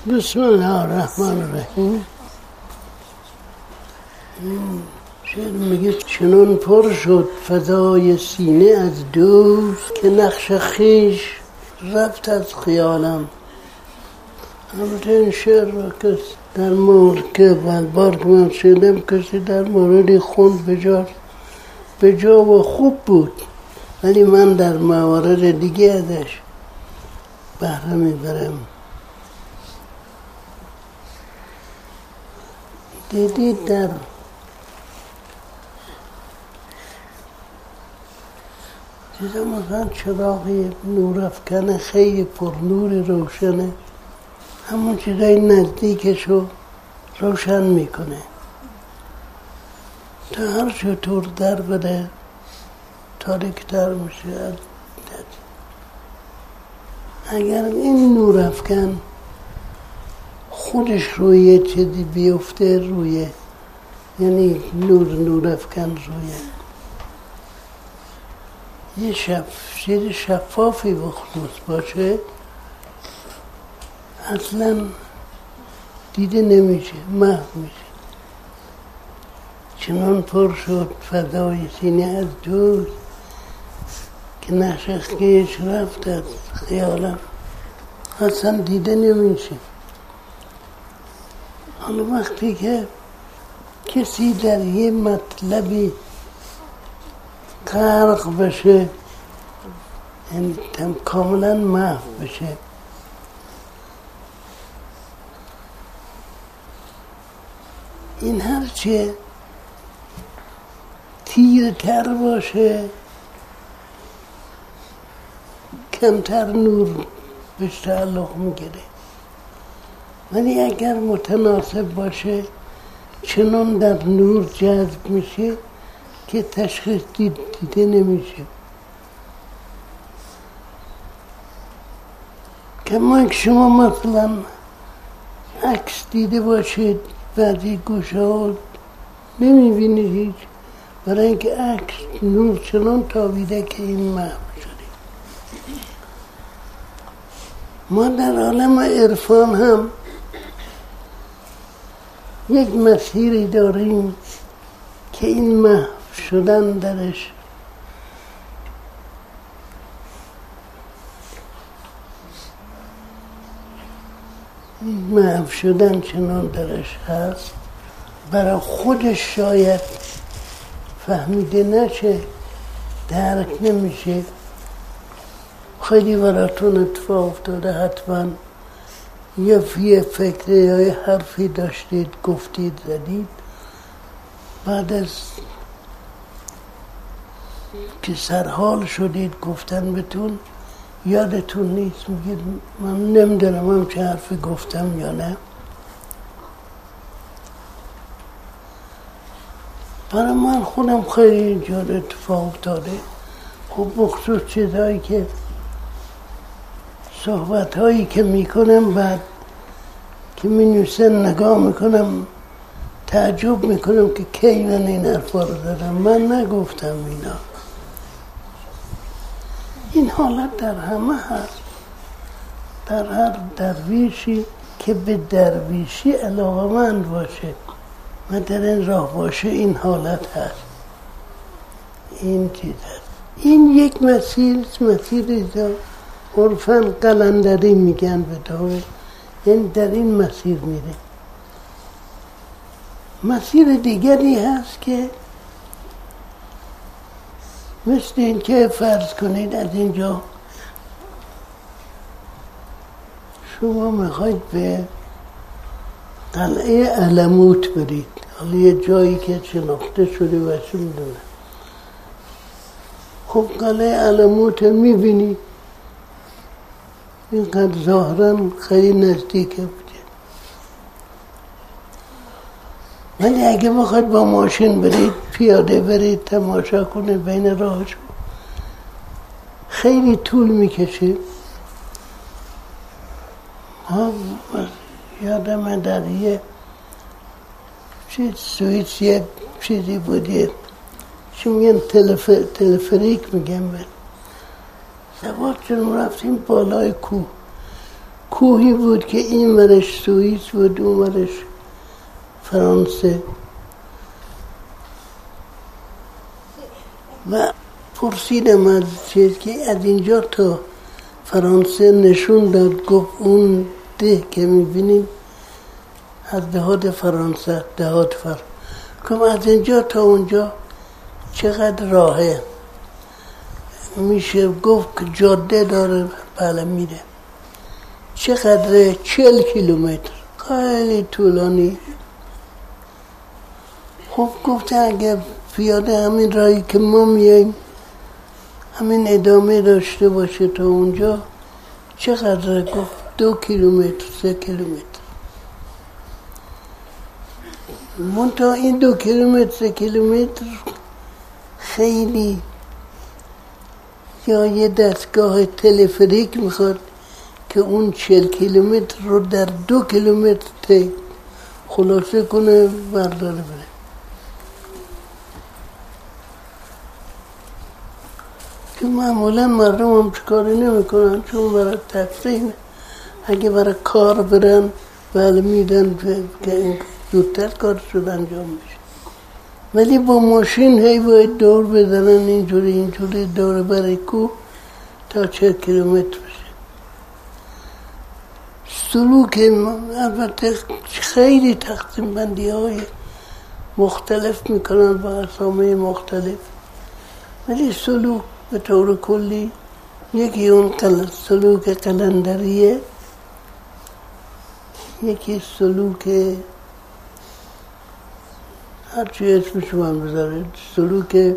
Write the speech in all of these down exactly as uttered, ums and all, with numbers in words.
بسم الله الرحمن الرحیم. شعر میگه چنان پر شد فضای سینه از دوست که نقش خیش رفت از خیالم. البته این شعر را که در مورد که بار که من شنیدم کسی در موردی خوند بجا به جا و خوب بود، ولی من در موارد دیگه ازش بهره میبرم. دیدید در دیدم مثلا چراغی نورافکن خیلی پر نور روشنه، همون چیزای نزدیکشو روشن میکنه تا هر چطور در بده تاریک‌تر میشه. اگر این نورافکن خودش روی یه چیزی بیفته، روی یعنی نور نورافکن روی یه شف... چیز شفافی بخصوص باشه، اصلا دیده نمیشه، محو میشه. چنان پر شد فضای سینه از دوست که نشخیش رفت از خیالم، اصلا دیده نمیشه. حالا وقتی که کسی در یه مطلبی غرق بشه، یعنی کاملا محو بشه، این هرچه تیرتر باشه کمتر نور بهش تعلق میگیره، ولی اگر متناسب باشه چنان در نور جذب میشه که تشخیص دید دیده نمیشه. کما که شما مثلا عکس دیده باشید بعضی گوشه ها نمیبینید هیچ، برای اینکه عکس نور چنان تابیده که این محو شده. ما در عالم عرفان هم یک مسیری داریم که این محو شدن درش محو شدن چنان درش هست برای خودش شاید فهمیده نشه، درک نمیشه. خیلی براتون اتفاق افتاده حتما، یه یه فکری یا یه حرفی داشتید گفتید زدید، بعد از که سرحال شدید گفتن بهتون یادتون نیست، میگید من نمیدونم هم چه حرفی گفتم یا نه. برای من خودم خیلی اینجور اتفاق افتاده. خب بخصوص چیزهایی که صحبت هایی که میکنم بعد که مینویسن نگاه میکنم تعجب میکنم که کی من این حرفا رو دارم، من نگفتم اینا. این حالت در همه هست، در هر درویشی که به درویشی علاقه‌مند باشه و در این راه باشه این حالت هست، این چیز هست. این یک مسیر مسیر عرفاً قلندری میگن به داره، یعنی در این مسیر میره. مسیر دیگری هست که مثل این که فرض کنید از اینجا شما میخواید به قلعه علموت برید، حالا یه جایی که شناخته شده و چه میدونه. خب قلعه علموت میبینید اینقدر ظاهراً خیلی نزدیکه بوده، ولی اگه بخواید با ماشین برید، پیاده برید تماشا کنید بین راهشو، خیلی طول میکشه. ها یادم در یه چیز سوئیس یه چیزی بودید چی میگن تلف... تلفریک میگن، من سوار چون رفتیم بالای کوه، کوهی بود که این ورش سوئیس بود اون ورش فرانسه و پرسیدم از چیز که از اینجا تا فرانسه نشون داد. گفت اون ده که میبینیم از دهات فرانسه دهات فر کم از اینجا تا اونجا چقدر راهه؟ میشه گفت که جاده داره. بله میره. چقدره؟ چل کیلومتر. خیلی طولانی. خب گفت اگر پیاده همین راهی که ما میاییم همین ادامه داشته باشه تا اونجا چقدره؟ گفت دو کیلومتر سه کیلومتر. منتها این دو کیلومتر سه کیلومتر خیلی یا یه دستگاه تلفریک میخواد که اون چل کیلومتر رو در دو کیلومتر تی خلاصه کنه برداره بره. که معمولا مردم هم چکاری نمی کنن چون برای تفریح. اگه برای کار برن بله میدن که این زودتر کارشون انجام میشه، ولی با ماشین هی باید دور بزنن اینجوری اینجوری دور برای کوه تا چه کیلومتر بشه. سلوک البته خیلی تقسیم بندی های مختلف میکنن با اسامی مختلف، ولی سلوک به طور کلی یکی اون قل... سلوک قلندریه، یکی سلوک هرچی اسمش من بذاره سلوک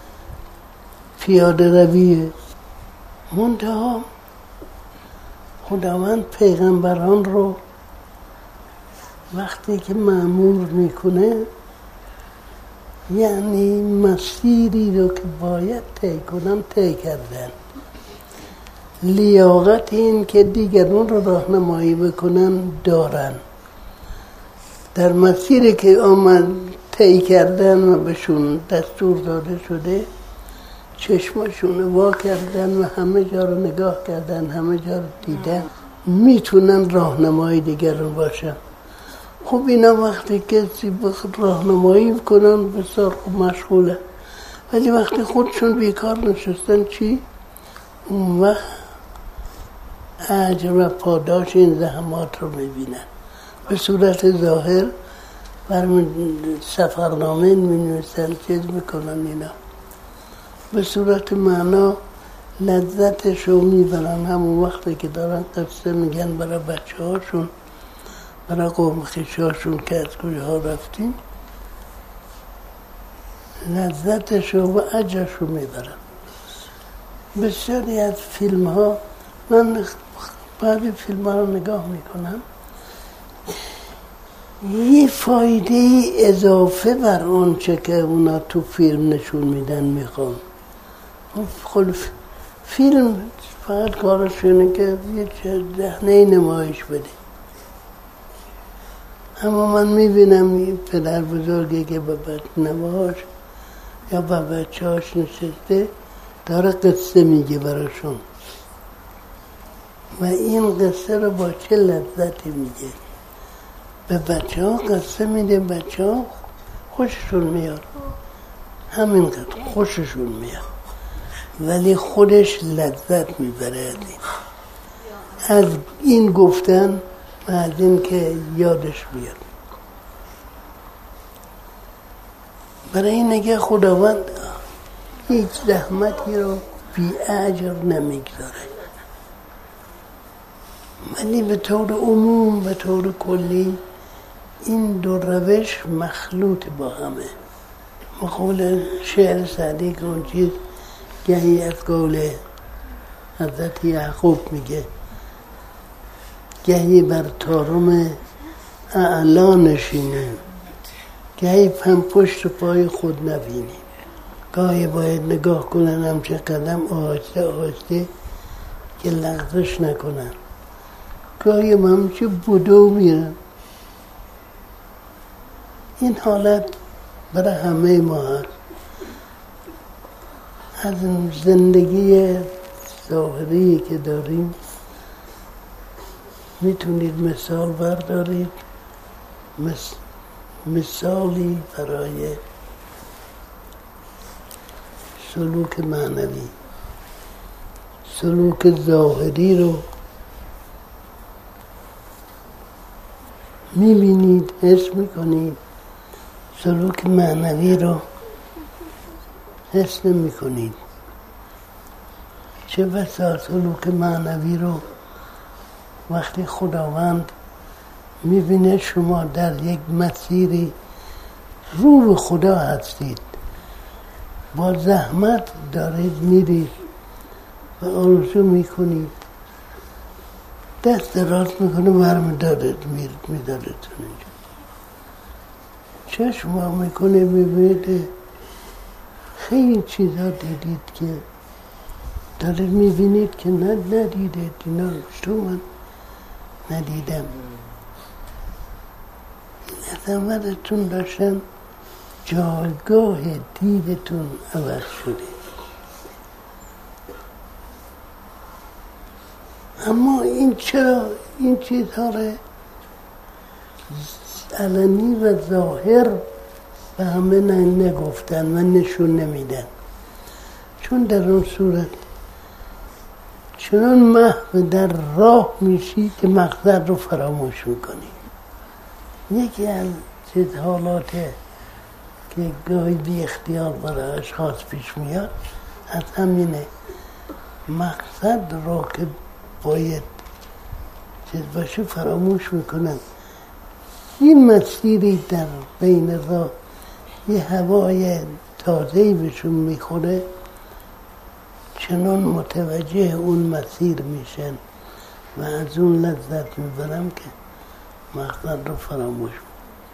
پیاده رویه. منتها خداوند پیغمبران رو وقتی که مأمور میکنه یعنی مسیری رو که باید طی کنن طی کردن. لیاقت این که دیگران رو راهنمایی بکنن دارن. در مسیری که آمد طی کردن و بهشون دستور داده شده چشمشون وا کردن و همه جا رو نگاه کردن، همه جا رو دیدن، میتونن راهنمای دیگران باشن. خب اینا وقتی کسی بخواد راهنمایی کنن بسیار مشغوله، ولی وقتی خودشون بیکار نشستن چی؟ اون وقت اجر و پاداش این زحمات رو میبینن. به صورت ظاهر برمی سفرنامه می‌نویسن چیز میکنن اینا، به صورت معنا لذتش رو میبرن. همون وقتی که دارن قصه میگن برای بچه هاشون، برای قوم خویشاشون که از کجاها رفتیم، لذتش و اجرش رو میبرن. بسیاری از فیلم ها، من بعضی فیلم ها رو نگاه میکنم، یه فایده اضافه بر اون چه که اونا تو فیلم نشون میدن میخوام. خب فیلم فقط کارشونه که یه دهنه نمایش بده. اما من میبینم این پدر بزرگی که با نواهاش یا با بچه هاش نشسته داره قصه میگه براشون و این قصه رو با چه لذتی میگه. به بچه ها قصه میده، بچه ها خوششون میاد، همینقدر خوششون میاد، ولی خودش لذت میبره از این از این گفتن و از این که یادش بیاد. برای این نگه خداوند هیچ زحمتی رو بی اجر نمیگذاره، ولی به طور عموم به طور کلی این دو روش مخلوط با همه. مقول شعر سعدی که اون چیز گهی از قول حضرت یعقوب میگه گهی بر طارم اعلا نشینیم، گهی هم پشت پای خود نبینیم. گاهی باید نگاه کنن همچه قدم آهسته آهسته که لغزش نکنن، گاهی همچه بدو میرن. این حالت برای همه ما هست. از زندگی ظاهری که داریم میتونید مثال بردارید، مس... مثالی برای سلوک معنوی. سلوک ظاهری رو میبینید، حس میکنید، سلوک معنوی رو حس نمیکنید. چه بسا سلوک معنوی رو وقتی خداوند میبینه شما در یک مسیری رو به خدا هستید، با زحمت دارید میرید و آرزو میکنید، دست دراز میکنه برمی دارد میدارد چشم وا میکنه میبینید خیلی چیزا دیدید که دارید میبینید که نه ندیدید، اینا تو من ندیدم. این عظمتتون داشتن جایگاه دیدتون عوض شده. اما این چرا این چیزها رو علنی و ظاهر به همه نگفتن و نشون نمیدن؟ چون در اون صورت چنان محو در راه میشی که مقصد رو فراموش میکنی. یکی از چیز حالاته که گاهی بی اختیار برای اشخاص پیش میاد از همینه، مقصد رو که باید چیز باشه فراموش میکنن. این مسیری در بین راه یه هوای تازه‌ای بهشون میخوره، چنان متوجه اون مسیر میشن و از اون لذت میبرم که مقصد رو فراموش میکنم.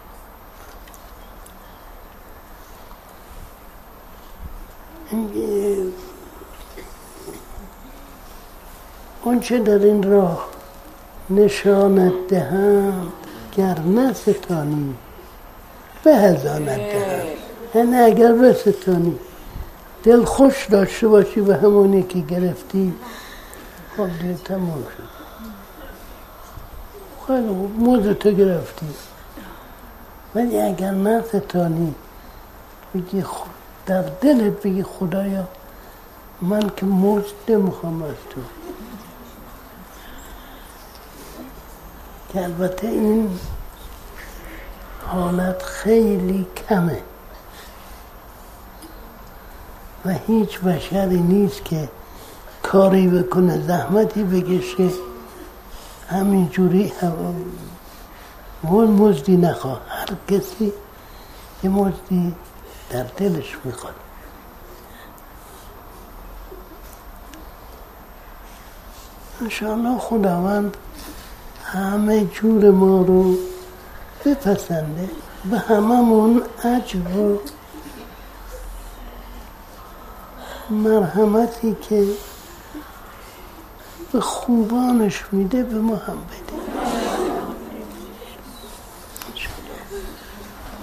اون چه در این راه نشانت دهم گر نستانی به هزانت دهم. یعنی اگر بستانی دل خوش داشته باشی به همونی که گرفتی، خب دیگه تمام شد. خیلی خوب موزتو گرفتی، ولی اگر نستانی بگی خود در دلت بگی خدایا من که موز نمیخوام از تو، که البته این حالت خیلی کمه و هیچ بشری نیست که کاری بکنه زحمتی بکشه همینجوری مزدی نخواه. هر کسی یه مزدی در دلش میخواد. انشاءالله خداوند همه جور ما رو بپسنده، به هممون اجر و مرحمتی که به خوبانش میده به ما هم بده.